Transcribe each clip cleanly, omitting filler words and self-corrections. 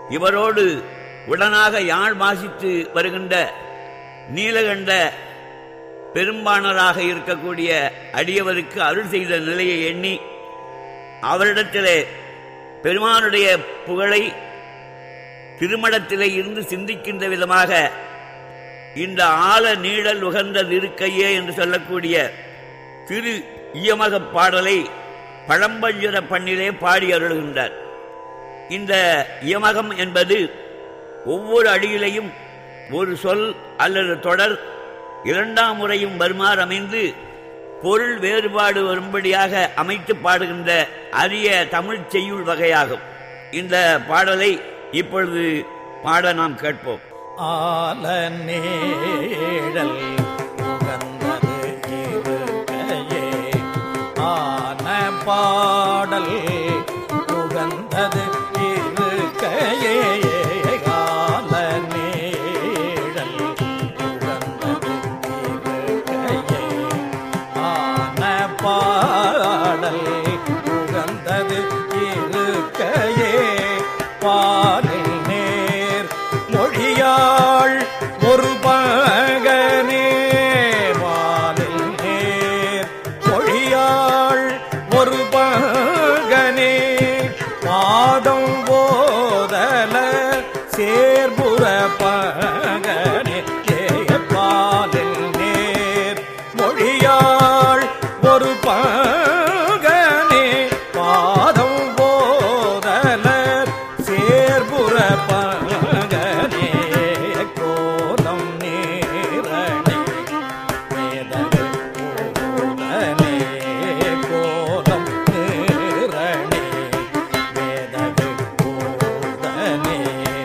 இவரோடு உடனாக யாழ் வாசித்து வருகின்ற நீலகண்ட பெரும்பாணராக இருக்கக்கூடிய அடியவருக்கு அருள் செய்த நிலையை எண்ணி அவரிடத்திலே பெருமானுடைய புகழை திருமணத்திலே இருந்து சிந்திக்கின்ற விதமாக இந்த ஆழ நீழல் உகந்தது இருக்கையே என்று சொல்லக்கூடிய திரு இயமக பாடலை பழம்பஞ்சுர பண்ணிலே பாடி அருள்கின்றார். இந்த இயமகம் என்பது ஒவ்வொரு அடியிலையும் ஒரு சொல் அல்லது தொடர் இரண்டாம் முறையும் வருமாறு அமைந்து பொருள் வேறுபாடு வரும்படியாக அமைத்து பாடுகின்ற அரிய தமிழ் செய்யுள் வகையாகும். இந்த பாடலை இப்பொழுது பாட நாம் கேட்போம். ஆல நீழல் உகந்தது இருக்கையே ஆன பாடல் உகந்தது இருக்கையே ஆல நீழல் உகந்தது இருக்கையே ஆன பாடல் உகந்தது இருக்கையே பாலில் நேர் மொழியாள் ஒரு பகனே பாலில் நேர் மொழியாள் ஒரு பகனே பாதம் போதல சேர்புற பகனே பாலில் நேர் மொழியாள் ஒரு பகனே பாதம் போதல சேர்புற பகனே கோலம் நீரணி வேதகு போதனே கோலம் நீரணி வேதகு போதனே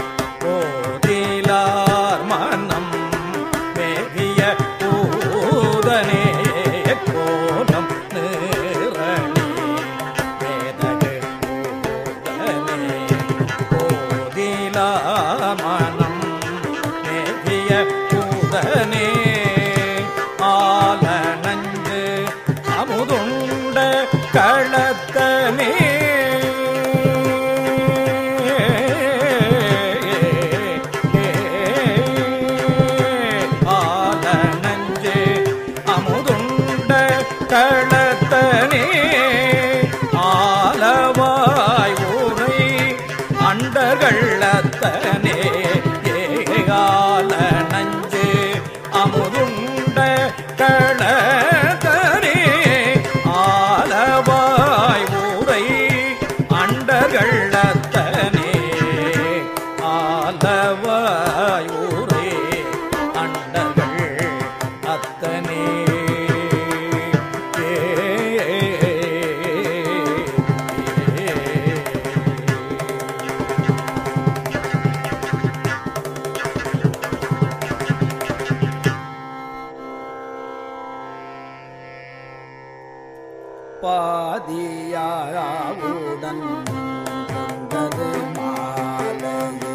போதிலார் மனம் மேவிய பூதனே கோலம் நீரணி வேதகு போதனே போதிலா மனம் மேவிய பூதனே ஆல நஞ்சு அமுதுண்ட களத்தனே ஆல நஞ்சு அமுதுண்ட களத்தனே ஆலவாய் ஊரை அண்டர்களத்தனே ஏகால நஞ்சு அமுதுண்ட களத்தனே ஆலவாய் ஊரை அண்டர்களத்தனே ஆலவாய் ஊரை அண்டர்கள் அத்தனே பாதியாவுடன் கொண்டது மாலையே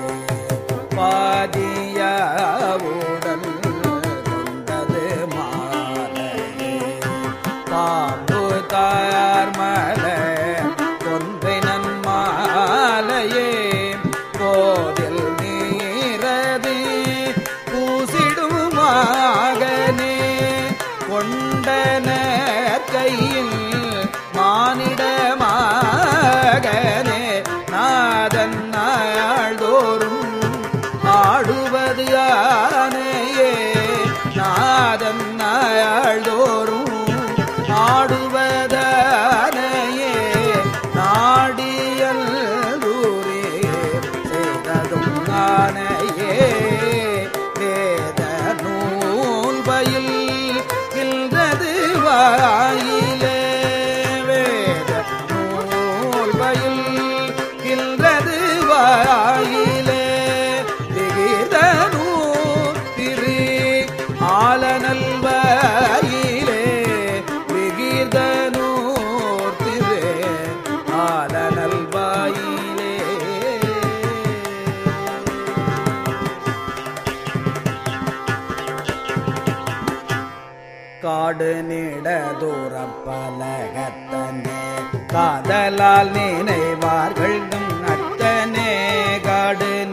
பாதியாவுடன் கொண்டது மாலையே பாம்பு தார்மல கொன்றினன் மாலையே கோதில் நீரதி பூசிடும் மகனே கொண்டன கையில் மானிட மகனே நாதன் நாள்தோறும் ஆடுவது ஆனையே நாதன் நாள்தோறும் ஆடுவதானையே நாடியல் தூரே செய்ததும் ஆனையே வேத நூல் பயில் கில்றது வாயிலே வேத நூல் பயில் கில்றது வாயிலே விகிதனூர் திரு ஆலனல் வாயிலே விகிதனூர் திரு ஆலனல் வாயிலே காடு நீட தூரப்பலகத்தனே காதலால் நினைவார்கள் அத்தனே காடு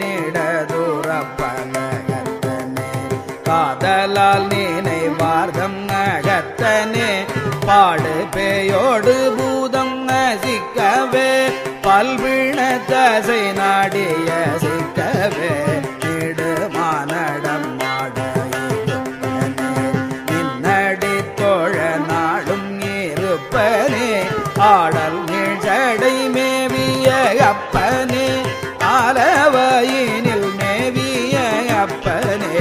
பாடு பேயோடு பூதம் நசிக்கவே பல்வின தசை நாடிய சிக்கவே நெடுமானடம் மாட நின்னடி தோழ நாடும் இருப்பனே ஆடல் நீழ்ச்சடை மேவிய அப்பனே ஆலவாயினில் மேவிய அப்பனே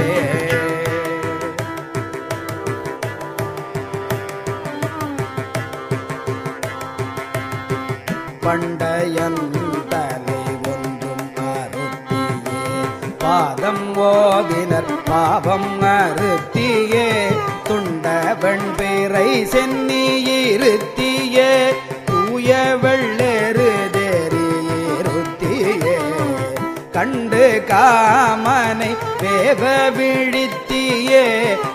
பண்டையன் தலை ஒன்றும் அறுத்தியே பாதம் ஓவினர் பாவம் அறுத்தியே துண்ட வெண்பிறை சென்னியிருத்தியே தூய வெள்ளேறு தேறியிருத்தியே கண்டு காமனை வேவ விழித்தியே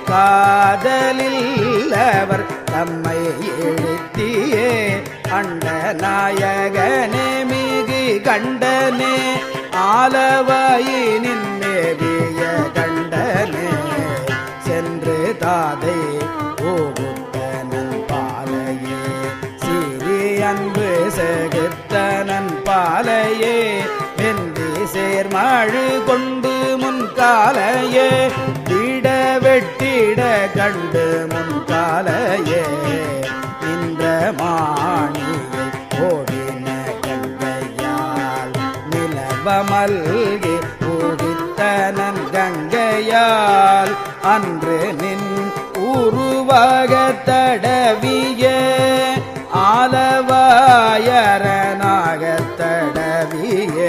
காதலில் அவர் தம்மை எழுத்தியே அண்ட நாயகனே மிகு கண்டனே ஆலவாயினின் மேவிய கண்டனே சென்று தாதை ஓகுத்தனன் பாலையே சீரி அன்பு செகுத்தனன் பாலையே வெந்தி சேர்மாழு கொண்டு முன்காலையே விட வெட்டிட கண்டு முன்காலையே நின்ற மாணியை ஓடின கங்கையால் நிலவமல்கி ஓடித்தனன் கங்கையால் அன்று நின் உருவாக தடவிய ஆலவாயரனாக தடவிய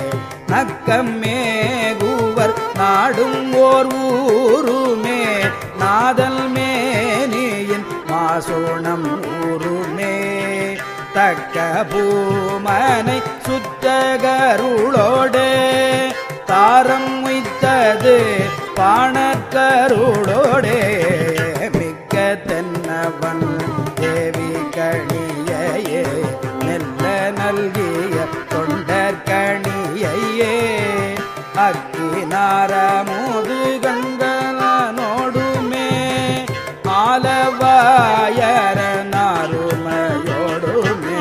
நக்கம்மேகுவர் நாடும் ஓர் ஊருமே நாதல் மேனியின் மாசோணம் ஊருமே தக்க பூமனை சுற்றகருளோடே தாரம் உய்த்தது பாணக்கருளோடே மிக்க தென்னவன் தேவி கணியையே மெல்ல நல்கிய தொண்டற்கணியையே அக்கினாரமோது கண்டனோடுமே ஆலவாயர நாருமையோடுமே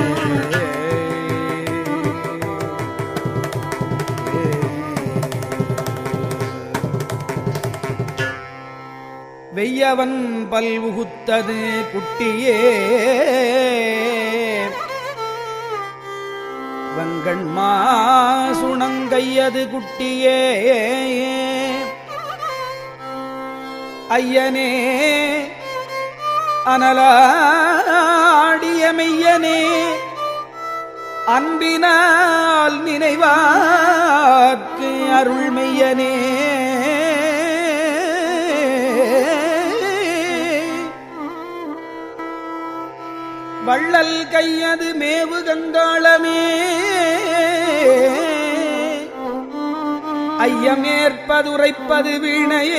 வெய்யவன் பல்வுகுத்தது குட்டியே வங்கண்மா சுணங்கையது குட்டியே ஐயனே அனலாடிய மெய்யனே அன்பினால் நினைவாக்கு அருள் மெய்யனே வள்ளல் கையது மேவு கங்காளமே ஐயமேற்பதுரைப்பது வீணையே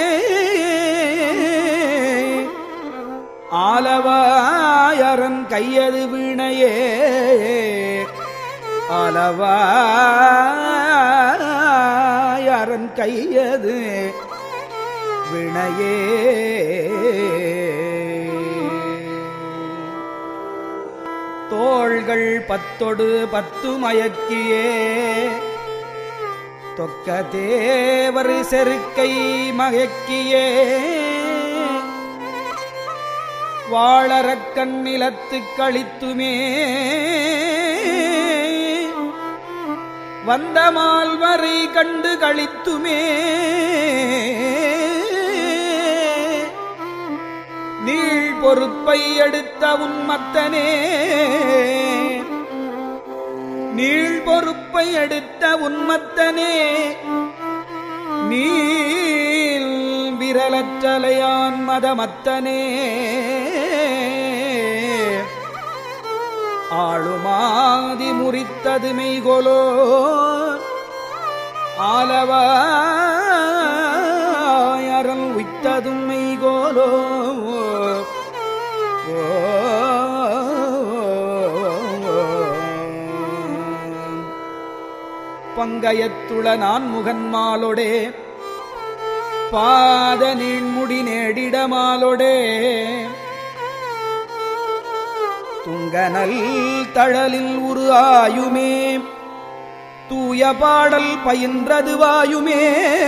ஆலவாயரன் கையது வீணையே ஆலவாயரன் கையது வீணையே தோள்கள் பத்தொடு பத்து மயக்கியே தொக்க தேவர் செருக்கை மயக்கியே வாழறக்கண் நிலத்து கழித்துமே வந்த மால்வரை கண்டு கழித்துமே நீள் பொறுப்பை எடுத்த உன்மத்தனே நீள் பொறுப்பை எடுத்த உன்மத்தனே நீள் விரலற்றலையான் மதமத்தனே ஆளுமாதி முறித்தது மெய்கொலோ ஆலவாயரல் உய்த்ததும் மெய்கோலோ பங்கயத்துள நான் முகன்மாலொடே பாத நீண்முடி நேடிடமாலொடே துங்கனல் தழலில் உரு ஆயுமே தூய பாடல் பயின்றது வாயுமே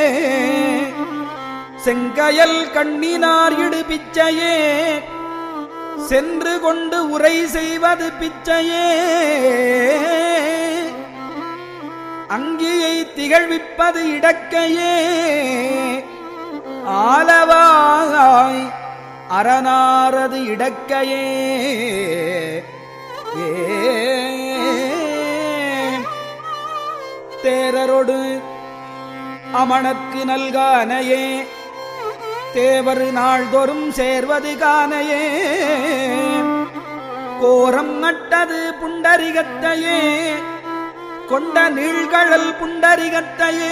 செங்கயல் கண்ணினார் இடு பிச்சையே சென்று கொண்டு உரை செய்வது பிச்சையே அங்கியை திகழ்விப்பது இடக்கையே ஆலவாய் அரணாரது இடக்கையே தேரரொடு அமணக்கு நல்கானையே தேவர் நாள்தோறும் சேர்வது கானையே கோரம் நட்டது புண்டரிகத்தையே கொண்ட நீழ்கழல் புண்டரிகத்தையே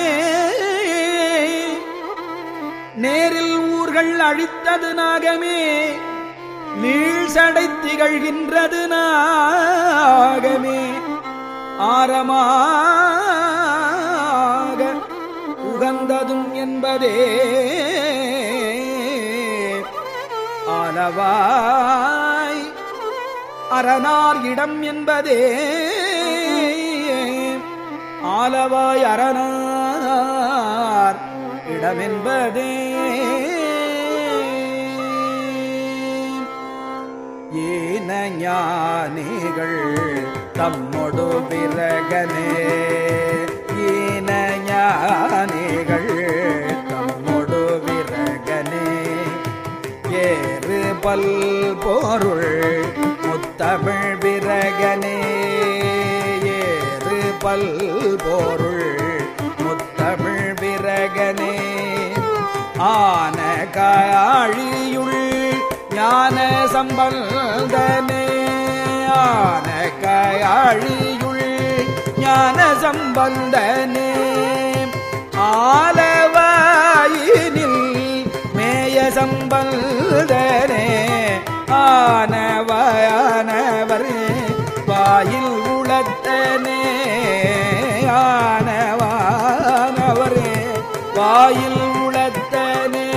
நேரில் ஊர்கள் அழித்தது நாகமே நீழ்சடை திகழ்கின்றது நாகமே ஆரமாக உகந்ததும் என்பதே ஆலவாய் அரணார் இடம் என்பதே ஆலவாய் அரணார் இடமென்பதே ஏன ஞானிகள் தம்மொடு விரகனே ஏன ஞானிகள் தம்மொடு விரகனே ஏறு பல் பொருள் முத்தமிழ் விரகனே ஏறு பல் பொருள் முத்தமிழ் விரகனே ஆன காழியுள் ஞான சம்பந்தனே ஆன காழியுள் ஞான சம்பந்தனே ஆலவாயினில் மேய சம்பந்தனே ஆனவானவர் வாயில் உளத்தனே ஆனவானவரே வாயில் உளத்தனே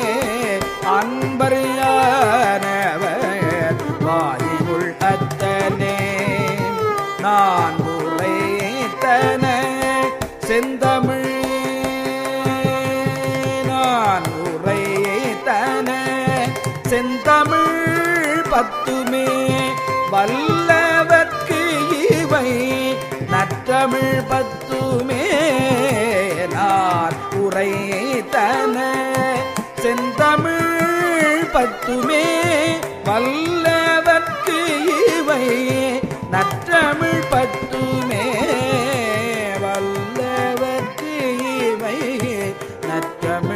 அன்பரியானவர் வாயுள் அத்தனே நான் உரைத்தன செந்தமிழ் நான் உரைத்தன செந்தமிழ் பத்துமே வல்லவர்க்கு இவை நற்றமிழ் பத்துமே நான் உரைத்தன செந்தமிழ் பத்துமே வல்லவர்க்கு இவை நற்றமிழ் பத்துமே வல்லவர்க்கு இவை நற்றமிழ்